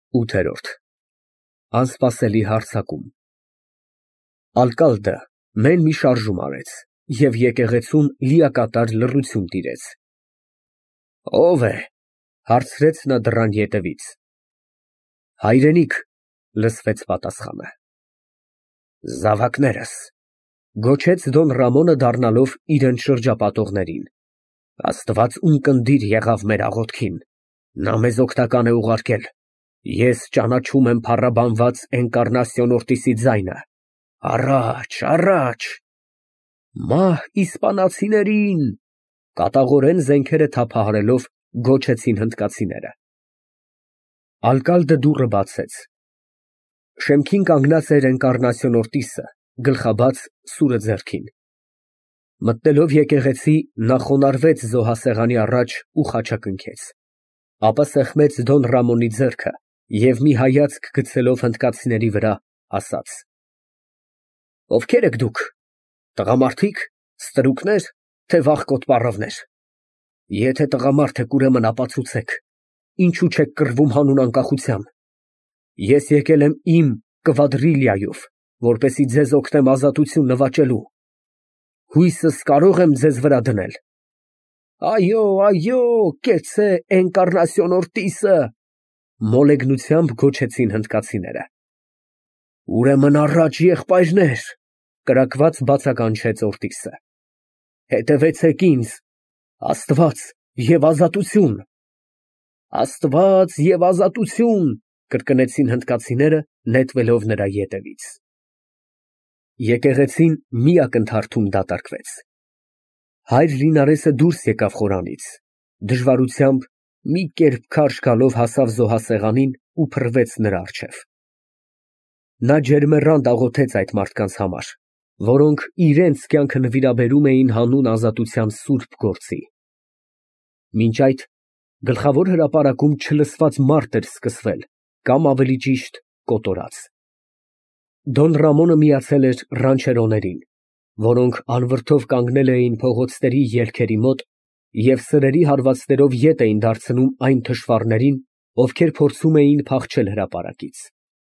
8-րդ Անսպասելի հարձակում Ալկալդը մեն մի շարժում արեց և եկեղեցում լիակատար լռություն տիրեց։ Ո՞վ է, հարցրեց նա դռան ետևից։ Հայրենիք, լսվեց պատասխանը։ Զավակներս, գոչեց Դոն Ռամոնը դառնալով իրան շրջապատողներին։ Աստված ունկնդիր եղավ մեր աղոթքին, նա մեզ օգնական է ուղարկել։ Ես ճանաչում եմ փառաբանված Էնկառնասիոն Օրտիսի ձայնը։ Առաջ, առաջ։ Մահ իսպանացիներին, կատաղորեն զենքերը թափահարելով գոչեցին հնդկացիները։ Ալկալդը դուռը բացեց։ Շեմքին կանգնած էր Էնկառնասիոն Օրտիսը, գլխաբաց, սուրը ձեռքին։ Մտնելով եկեղեցի, նա խոնարհվեց զոհասեղանի առաջ ու խաչակնքեց, ապա սեղմեց Դոն Ռամոնի ձեռքը և մի հայացք գցելով հնդկացիների վրա, ասաց. Ովքեր եք դուք, տղամարդիկ, ստրուկնե՞ր, թե վախկոտ պառավնե՞ր։ Եթե տղամարդ եք, ուրեմն ապացուցեք, ինչու չեք կռվում հանուն անկախության։ Ես եկել եմ իմ կվադրիլիայով, որպեսզի ձեզ օգնեմ ազատություն նվաճելու։ Հույսս կարող եմ ձեզ վրա դնել։ Այո, կեցցե Էնկառնասիոն Օրտիսը, մոլեգնությամբ գոչեցին հնդկացիները։ Ուրեմն առաջ, եղբայրներ, կրակված բացականչեց Օրտիսը։ Հետևեցեք ինձ, Աստված և ազատություն։ Աստված և ազատություն, կրկնեցին հնդկացիները, նետվելով նրա ետևից։ Եկեղեցին մի ակնթարթում դատարկվեց։ Հայր Լինարեսը դուրս եկավ խորանից, դժվարությամբ մի կերպ քարշ գալով հասավ զոհասեղանին ու փռվեց նրա առջև։ Նա ջերմեռանդ աղոթեց այդ մարդկանց համար, որոնք իրենց կյանքը նվիրաբերում էին հանուն ազատության սուրբ գործի։ Մինչ այդ գլխավոր հրապարակում չլսված մարտ էր սկսվել, կամ ավելի ճիշտ կոտորած։ Դոն Ռամոնը միացել էր ռանչերոներին, որոնք անվրդով կանգնել էին փողոցների ելքերի մոտ և սրերի հարվածներով ետ էին դարձնում այն թշվառներին, ովքեր փորձում էին փախչել հրապարակից։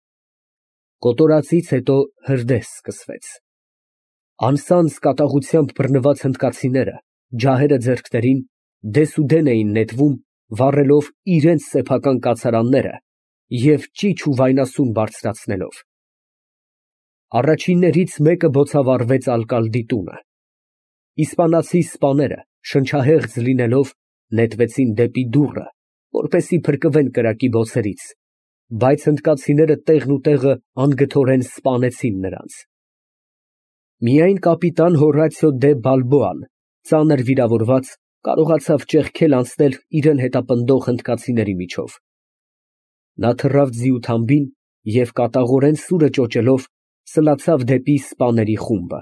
Կոտորածից հետո հրդեհ սկսվեց։ Անսանձ կատաղությամբ բռնված հնդկացիները, ջահերը ձեռքներին, դեսուդեն էին նետվում, վառելով իրենց սեփական կացարանները և ճիչ ու վայնասուն բարձրացնելով։ Առաջիններից մեկը բոցավառվեց Ալկալդի տունը։ Իսպանացի սպաները, շնչահեղձ լինելով, նետվեցին դեպի դուռը, որպեսզի փրկվեն կրակի բոցերից, բայց հնդկացիները տեղն ու տեղը անգթորեն սպանեցին նրանց։ Միայն կապիտան Հորացիո դե Բալբոան, ծանր վիրավորված, կարողացավ ճեղքել անցնել իրան հետապնդող հնդկացիների միջով։ Նա թռավ ձիութամբին և կատաղորեն սուրը ճոճելով սլացավ դեպի սպաների խումբը։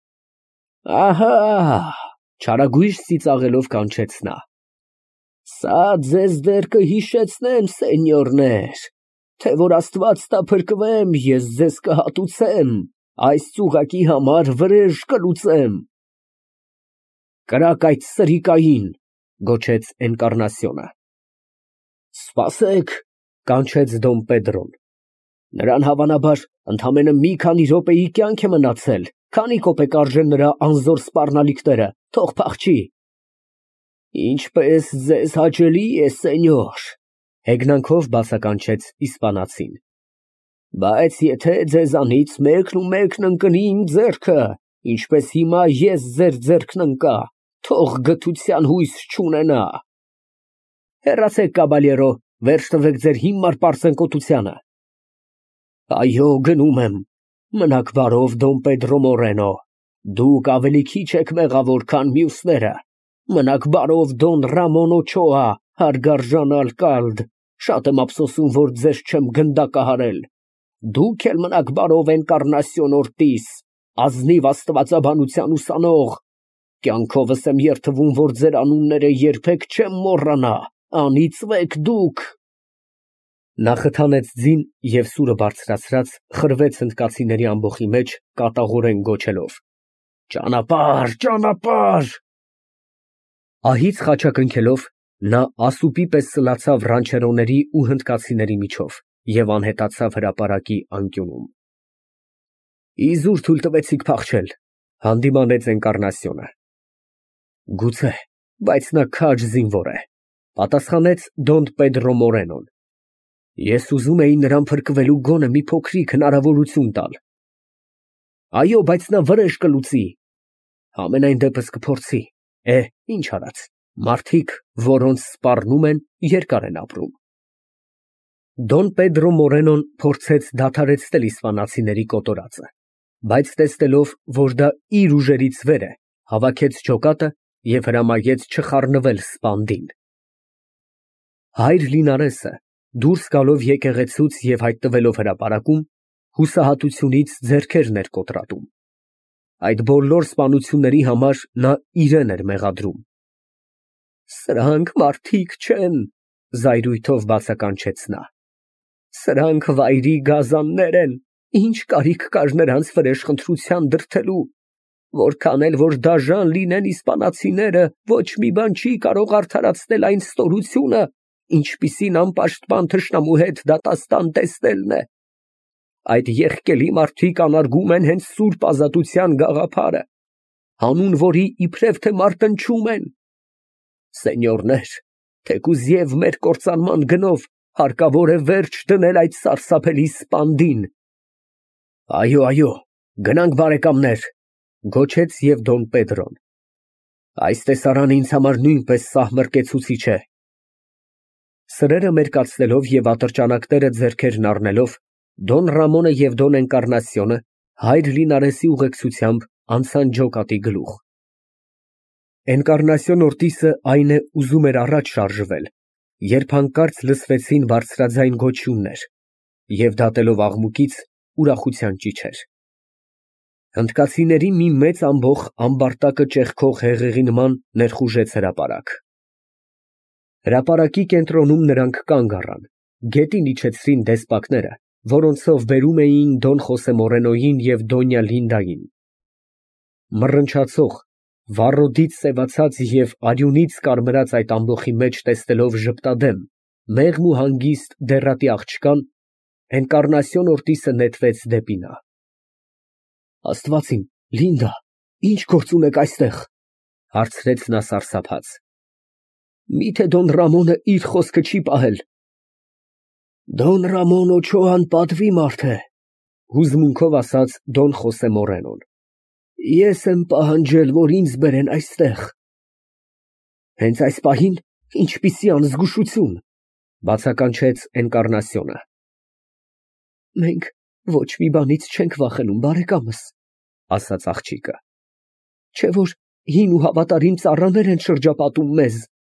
Ահա, չարագույժ ծիծաղելով կանչեց նա։ Սա ձեզ դեռ կհիշեցնեմ, սենյորներ, թե որ Աստված տա փրկվեմ, ես ձեզ կհատուցեմ, այս ծուղակի համար վրեժ կլուծեմ։ Կրակ այդ սրիկային, գոչեց Էնկառնասիոնը։ Սպասեք, կանչեց Դոն Պեդրոն։ Նրան հավանաբար ընդամենը մի քանի րոպեի կյանք է մնացել, քանի կոպեկ արժեն նրա անզոր սպառնալիքները, թող փախչի։ Ինչպես ձեզ հաճելի է, սենյոր, հեգնանքով բացականչեց իսպանացին։ Բայց եթե ձեզանից մեկն ու մեկն ընկնի իմ ձեռքը, ինչպես հիմա ես ձեր ձեռքն ընկա, թող գթության հույս չունենա։ Հեռացեք, կաբալյերո, վերջ տվեք ձեր հիմար պարծենկոտությանը։ Այո, գնում եմ, մնաք բարով, Դոն Պեդրո Մորենո, դուք ավելի քիչ եք մեղավոր, քան մյուսները։ Մնաք բարով, Դոն Ռամոն Օչոա, հարգարժան Ալկալդ, շատ եմ ափսոսում, որ ձեզ չեմ գնդակահարել։ Դուք էլ մնաք բարով, Էնկառնասիոն Օրտիս, ազնիվ աստվածաբանության ուսանող։ Կյանքովս եմ երդվում, որ ձեր անունները երբեք չեմ մոռանա, անիծվեք դուք։ Նա խթանեց ձին և սուրը բարձրացրած խրվեց հնդկացիների ամբոխի մեջ կատաղորեն գոչելով. Ճանապարհ, ճանապարհ։ Ահից խաչակնքելով նա ասուպի պես սլացավ ռանչերոների ու հնդկացիների միջով և անհետացավ հրապարակի անկյունում։ Իզուր թույլ տվեցիք փախչել, հանդիմանեց Էնկառնասիոնը։ Գուցե, բայց նա քաջ զինվոր է, պատասխանեց Դոն Պեդրո Մորենոն։ Ես ուզում էի նրան փրկվելու գոնե մի փոքրիկ հնարավորություն տալ։ Այո, բայց նա վրեժ կլուծի։ Համենայն դեպս կփորձի։ Ինչ արած, մարդիկ, որոնց սպառնում են, երկար են ապրում։ Դոն Պեդրո Մորենոն փորձեց դադարեցնել իսպանացիների կոտորածը, բայց տեսնելով, որ դա իր ուժերից վեր է, հավաքեց ջոկատը և հրամայեց չխառնվել սպանդին։ Հայր Լինարեսը, դուրս գալով եկեղեցուց և հայտնվելով հրապարակում, հուսահատությունից ձեռքերն էր կոտրատում։ Այդ բոլոր սպանությունների համար նա իրեն էր մեղադրում։ Սրանք մարդիկ չեն, զայրույթով բացականչեց նա։ Սրանք վայրի գազաններ են, ինչ կարիք կար նրանց վրեժխնդրության դրդելու, որքան էլ որ դաժան լինեն իսպանացիները, ոչ մի բան չի կարող արդարացնել այն ստորությունը, ինչպիսին անպաշտպան թշնամու հետ դատաստան տեսնելն է։ Այդ եղկելի մարդիկ անարգում են հենց սուրբ ազատության գաղափարը, հանուն որի իբրև թե մարտնչում են։ Սենյորներ, թեկուզ և մեր կործանման գնով հարկավոր է վերջ դնել այդ սարսափելի սպանդին։ Այո, գնանք բարեկամներ, գոչեց և Դոն Պեդրոն։ Այս տեսարանը ինձ համար նույնպես սահմռկեցուցիչ է։ Սրերը մերկացնելով և ատրճանակները ձեռքերն առնելով, Դոն Ռամոնը և Դոն Էնկառնասիոնը հայր Լինարեսի ուղեկցությամբ անցան ջոկատի գլուխ։ Էնկառնասիոն Օրտիսը այն է ուզում էր առաջ շարժվել, երբ հանկարծ լսվեցին բարձրաձայն գոչյուններ, և դատելով աղմուկից, ուրախության ճիչեր։ Հնդկացիների մի մեծ ամբոխ ամբարտակը ճեղքող հեղեղի նման ներխուժեց հրապարակ։ Հրապարակի կենտրոնում նրանք կանգ առան, գետին իջեցրին դեսպակները, որոնցով բերում էին Դոն Խոսե Մորենոյին և Դոնյա Լինդային։ Մռնչացող, վառոդից սևացած և արյունից կարմրած այդ ամբոխի մեջ տեսնելով ժպտադեմ, մեղմ ու հանգիստ դեռատի աղջկան, Էնկառնասիոն Օրտիսը նետվեց դեպի նա։ Աստված իմ, Լինդա, ի՞նչ գործ ունեք այստեղ, հարցրեց նա սարսափած։ Միթե Դոն Ռամոնը իր խոսքը չի պահել։ Դոն Ռամոն Օչոան պատվի մարդ է, հուզմունքով ասաց Դոն Խոսե Մորենոն։ Ես եմ պահանջել, որ ինձ բերեն այստեղ։ Հենց այս պահին, ինչպիսի անզգուշություն, բացականչեց Էնկառնասիոնը։ Մենք ոչ մի բանից չենք վախենում, բարեկամս, ասաց աղջիկը։ Չէ որ հին ու հավատարիմ ծառաներ են շրջապատում մեզ։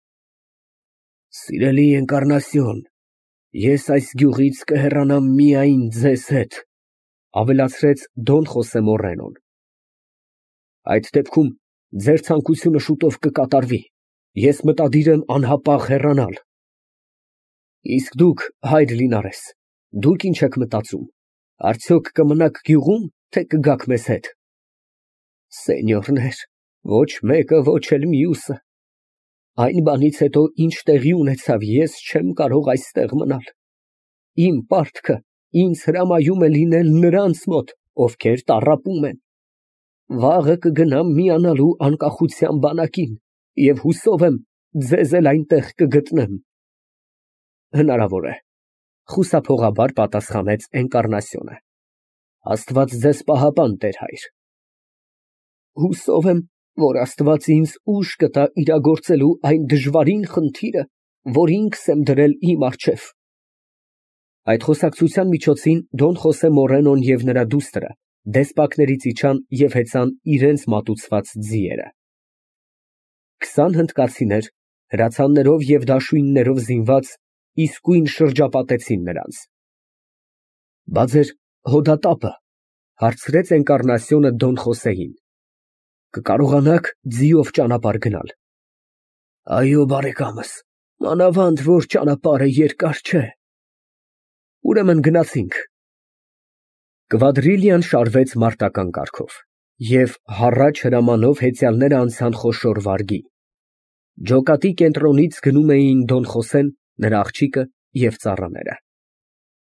Սիրելի Էնկառնասիոն, ես այս գյուղից կհեռանամ միայն ձեզ հետ, ավելացրեց Դոն Խոսե Մորենոն։ Այդ դեպքում ձեր ցանկությունը շուտով կկատարվի, ես մտադիր եմ անհապաղ հեռանալ։ Իսկ դուք, հայր Լինարես, դուք ինչ եք մտածում, արդյոք կմնաք գյուղում, թե կգաք մեզ հետ։ Սենյորներ, ոչ մեկը, ոչ էլ մյուսը։ Այն բանից հետո, ինչ տեղի ունեցավ, ես չեմ կարող այստեղ մնալ։ Իմ պարտքը ինձ հրամայում է լինել նրանց մոտ, ովքեր տառապում են։ Վաղը կգնամ միանալու անկախության բանակին և հուսով եմ ձեզ էլ այնտեղ կգտնեմ։ Հնարավոր է, խուսափողաբար պատասխանեց Էնկառնասիոնը։ Աստված ձեզ պահապան, տեր հայր։ Հուսով եմ, որ Աստված ինձ ուժ կտա իրագործելու այն դժվարին խնդիրը, որ ինքս եմ դրել իմ առջև։ Այդ խոսակցության միջոցին Դոն Խոսե Մորենոն և նրա դուստրը դեսպակներից իջան և հեծան իրենց մատուցված ձիերը։ 20 հնդկացիներ, հրացաններով և դաշույններով զինված, իսկույն շրջապատեցին նրանց։ Բա ձեր հոդատապը, հարցրեց Էնկառնասիոնը Դոն Խոսեին, կկարողանաք ձիով ճանապարհ գնալ։ Այո, բարեկամս, մանավանդ որ ճանապարհը երկար չէ։ Ուրեմն գնացինք։ Կվադրիլիան շարվեց մարտական կարգով, և հառաչ հրամանով հեծյալները անցան խոշոր վարգի։ Ջոկատի կենտրոնից գնում էին Դոն Խոսեն, նրա աղջիկը և ծառաները։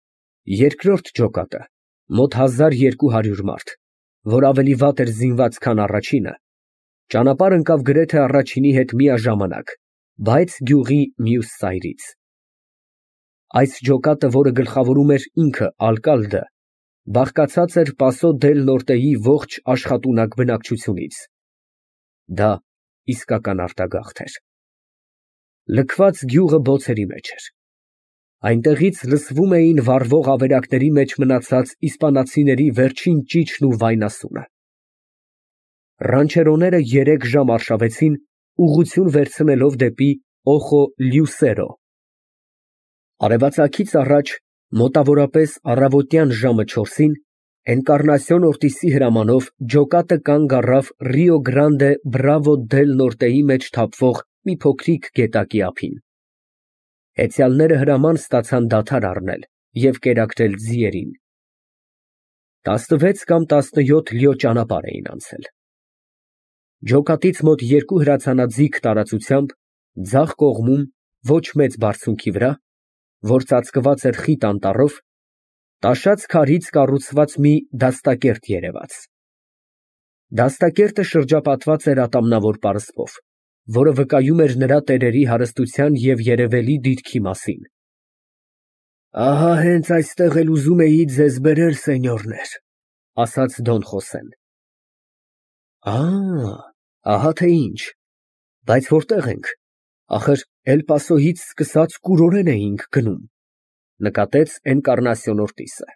Երկրորդ ջոկատը, մոտ 1200 մարդ, որ ավելի վատ էր զինված, քան առաջինը, ճանապարհ ընկավ գրեթե առաջինի հետ միաժամանակ, բայց գյուղի մյուս ծայրից։ Այս ջոկատը, որը գլխավորում էր ինքը Ալկալդը, բաղկացած էր Պասո դել Նորտեի ողջ աշխատունակ բնակչությունից։ Դա իսկական արտագաղթ էր։ Լքված գյուղը բոցերի մեջ էր։ Այնտեղից լսվում էին վառվող ավերակների մեջ մնացած իսպանացիների վերջին ճիչն ու վայնասունը։ Ռանչերոները 3 ժամ արշավեցին, ուղղություն վերցնելով դեպի Օխո Լյուսերո։ Արևածագից առաջ, մոտավորապես առավոտյան ժամը 4-ին, Էնկառնասիոն Օրտիսի հրամանով ջոկատը կանգ առավ Ռիո Գրանդե Բրավո դել Նորտեի մեջ թափվող մի փոքրիկ գետակի ափին։ Հեծյալները հրաման ստացան դադար առնել և կերակրել ձիերին։ 16 կամ 17 լյո ճանապարհ էին անցել։ Ջոկատից մոտ 2 հրացանաձիգ տարածությամբ, ձախ կողմում, ոչ մեծ բարձունքի վրա, որ ծածկված էր խիտ անտառով, տաշած քարից կառուցված մի դաստակերտ երևաց։ Դաստակերտը շրջապատված էր ատամնավոր պարսպով, որը վկայում էր նրա տերերի հարստության և երևելի դիրքի մասին։ «Ահա հենց այստեղ էլ ուզում էի ձեզ բերել, սենյորներ», ֊ ասաց Դոն Խոսեն։ Ահա թե ինչ, բայց որտե՞ղ ենք, ախր Էլ Պասոյից սկսած կուրորեն էինք գնում, ֊ նկատեց Էնկառնասիոն Օրտիսը։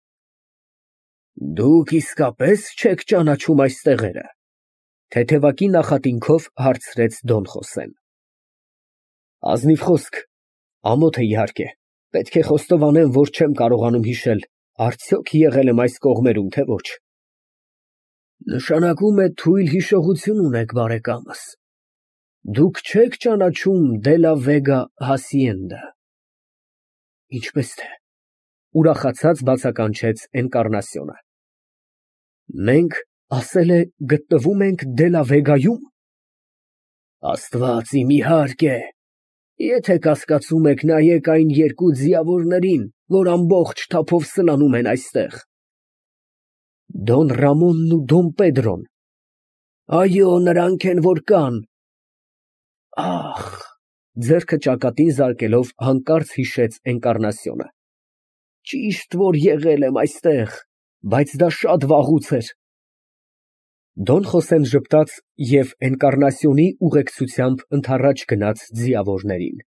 Դուք իսկապես չեք ճանաչում այս տեղերը, ֊ թեթևակի նախատինքով հարցրեց Դոն Խոսեն։ Ազնիվ խոսք, ամոթ է իհարկե, պետք է խոստովանեմ, որ չեմ կարողանում հիշել, արդյոք եղել եմ այս կողմերում, թե ոչ։ Նշանակում է թույլ հիշողություն ունեք, բարեկամս։ Դուք չեք ճանաչում Դե լա Վեգա հասիենդը։ Ինչպես թե, ուրախացած բացականչեց Էնկառնասիոնը։ Մենք, ասել է, գտնվում ենք Դե լա Վեգայում։ Աստված իմ իհարկե, եթե կասկածում եք, նայեք այն 2 ձիավորներին, որ ամբողջ թափով սլանում են այստեղ։ Դոն Ռամոնն ու Դոն Պեդրոն։ Այո, նրանք են, որ կան։ Ախ, ձեռքը ճակատին զարկելով հանկարծ հիշեց Էնկառնասիոնը։ Ճիշտ որ եղել եմ այստեղ, բայց դա շատ վաղուց էր։ Դոն Խոսեն ժպտաց և Էնկառնասիոնի ուղեկցությամբ ընդառաջ գնաց ձիավորներին։